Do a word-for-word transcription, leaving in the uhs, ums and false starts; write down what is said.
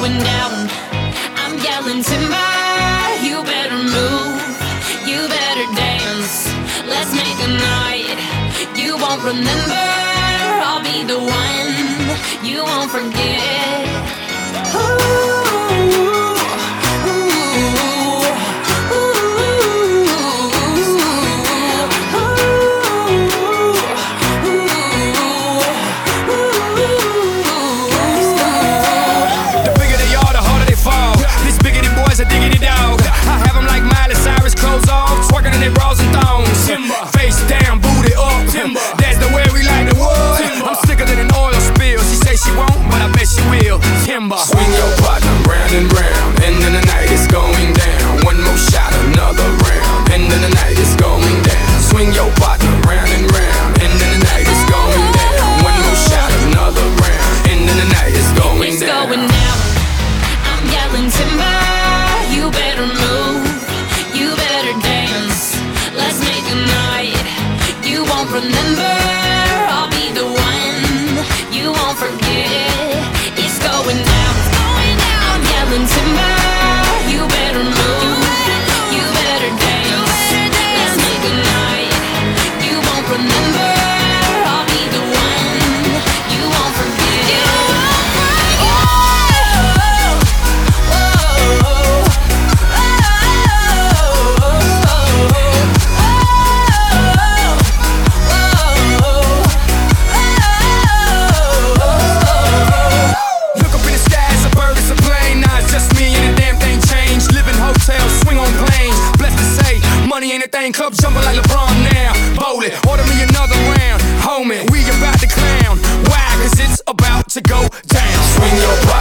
going down. I'm yelling timber, you better move, you better dance. Let's make a night you won't remember. I'll be the one you won't forget. Ooh. A diggity dog. I have them like Miley Cyrus, clothes off, twerking in their bras and thongs. Timber. Face down, booty up. Timber. That's the way we like the wood. Timber. I'm sicker than an oil spill. She say she won't, but I bet she will. Timber. Swing your partner round and round, and then the night is going down. One more shot, another round, and then the night is going down. Swing your partner round and round, and then the night is going down. One more shot, another round, and then the night is going it's down. Going down. I'm yelling timber. You better move, you better dance. Let's make a night you won't remember. I'll be the one you won't forget. It's going down, it's going down. I'm yelling timber. You better move, you better dance. Let's make a night you won't remember. I'll be the one you won't forget. You won't forget. Money ain't a thing, club jumping like LeBron now. Bowl it, order me another round. Homie, we about to clown. Why? Cause it's about to go down. Swing your